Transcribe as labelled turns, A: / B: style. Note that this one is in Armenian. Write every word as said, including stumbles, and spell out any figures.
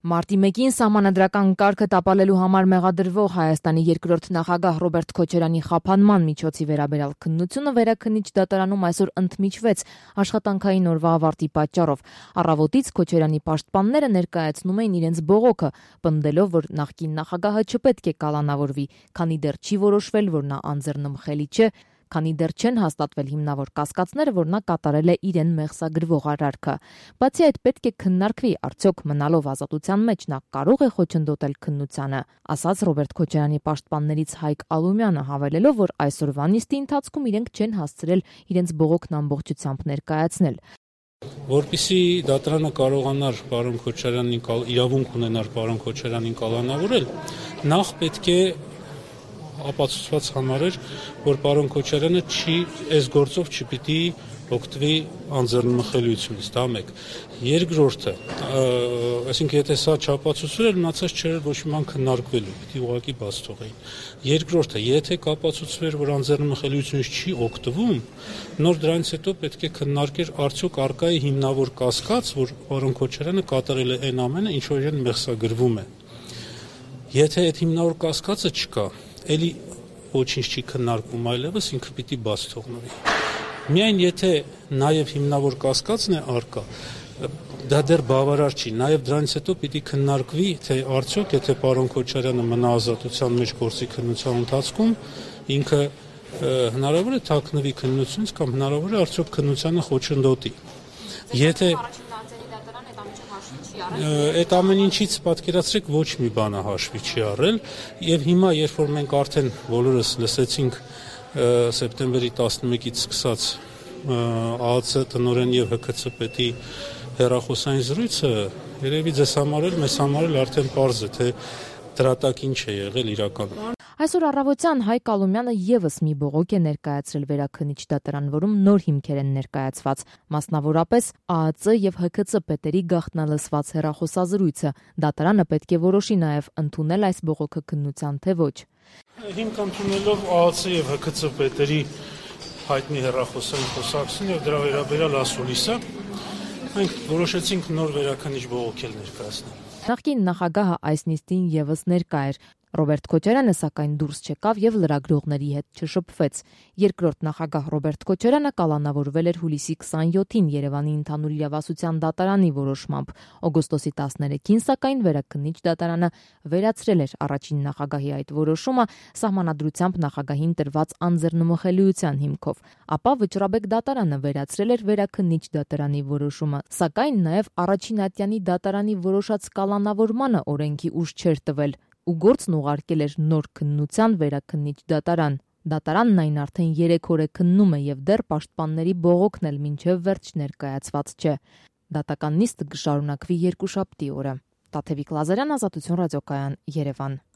A: Մարտի մեկին սահմանադրական կարգը տապալելու համար մեղադրվող Հայաստանի երկրորդ նախագահ Ռոբերտ Քոչարյանի խափանման միջոցի վերաբերյալ քննությունը Վերաքննիչ դատարանում այսօր ընդմիջվեց աշխատանքային օրվա ավարտի պատճառով։ Առավոտից Քոչարյանի պաշտպանները ներկայացնում էին իրենց բողոքը, պնդելով, որ նախկին նախագահը չպետք է կալանավորվի, քանի դեռ չի որոշվել, որ նա անձեռնմխելի չէ, քանի դեռ չեն հաստատվել հիմնավոր կասկածները, որ նա կատարել է իրեն մեղսագրվող արարքը։ Բացի այդ, պետք է քննարկվի, արդյոք մնալով ազատության մեջ նա կարող է խոչընդոտել քննությանը, ասաց Ռոբերտ Քոչարյանի պաշտպաններից Հայկ Ալումյանը, հավելելով, որ այսօրվա նիստի ընթացքում իրենք չեն հասցրել իրենց բողոքն ամբողջությամբ ներկայացնել։
B: Որպեսզի դատարանը կարողանար պարոն Քոչարյանին իրավունք ունենար պարոն Քոչարյանին կալանավորել, նախ պետք է ապացուցված համարեր, որ պարոն Քոչարյանը չի այս գործով չպիտի օգտվի անձեռնմխելիությունից, դա մեկ։ Երկրորդը, այսինքն եթե սա չապացուցվել էր, մնացած չէր ոչ մի բան քննարկվելու, պիտի ուղղակի բաց թողեին։ Երկրորդը, եթե կապացուցվեր, որ անձեռնմխելիությունից չի օգտվում, նոր դրանից հետո պետք է քննարկեր արդյոք առկա է հիմնավոր կասկած, որ պարոն Քոչարյանը կատարել է այն ամենը, ինչ որ իրեն մեղսագրվում է։ Եթե այդ հիմնավոր կասկածը չկա, էլի ոչինչ չի քննարկվում այլևս, ինքը պիտի բաց թողնվի։ Միայն եթե նաև հիմնավոր կասկածն է առկա, դա դեռ բավարար չի, նաև դրանից հետո պիտի քննարկվի, թե արդյոք եթե պարոն Քոչարյանը մնա ազատության մեջ գործի քննության ընթացքում, ինքը հնարավոր է թաքնվի քննությունից կամ հնարավոր է արդյոք քննությանը խոչընդոտի։ Եթե Այդ ամեն ինչից պատկերացրեք ոչ մի բանը հաշվի չի առել եւ հիմա երբ որ մենք արդեն բոլորս լսեցինք սեպտեմբերի տասնմեկից սկսած ԱԱՑ տնօրեն եւ Հ K C պետի հեռախոսային զրույցը, երևի ձեզ համար էլ մեզ համար էլ արդեն պարզ է, թե դրատակին չէ եղել իրականում։
A: Այսօր առավոտյան Հայկ Ալումյանը եւս մի բողոք է ներկայացրել Վերաքննիչ դատարան, որում նոր հիմքեր են ներկայացված, մասնավորապես ԱԱՑ եւ Հ K C պետերի գաղտնալսված հեռախոսազրույցը։ Դատարանը պետք է որոշի նաեւ ընդունել այս բողոքը քննության թե ոչ։
B: Հիմք ընդունելով ԱԱՑ եւ Հ K C պետերի հայտնի հեռախոսային խոսակցություն եւ դրա վերաբերյալ ասուլիսը, մենք որոշեցինք նոր վերաքննիչ բողոք ներկայացնել։
A: Նախկին նախագահը այս նիստին եւս ներկա էր։ Ռոբերտ Քոչարյանը սակայն դուրս չեկավ եւ լրագրողների հետ չշփվեց։ Երկրորդ նախագահ Ռոբերտ Քոչարյանը կալանավորվել էր հուլիսի քսաներկուին Երևանի ընդհանուր իրավասության դատարանի որոշմամբ։ Օգոստոսի տասներեքին սակայն Վերաքննիչ դատարանը վերացրել էր առաջին նախագահի այդ որոշումը սահմանադրությամբ նախագահին տրված անձեռնմխելիության հիմքով։ Ապա Վճռաբեկ դատարանը վերացրել էր Վերաքննիչ դատարանի որոշումը, սակայն նաեւ առաջին ատյանի դատարանի որոշած կալանավորմանը օրենքի ուժ չէր տվել ու գործն ուղարկել էր նոր քննության Վերաքննիչ դատարան։ Դատարանն այն արդեն երեք օր է քննում է եւ դեռ պաշտպանների բողոքն էլ մինչեւ վերջ ներկայացված չէ։ Դատական նիստը կշարունակվի երկուշաբթի օրը։ Տաթևիկ Լազարյան, Ազատություն ռադիոկայան, Երևան։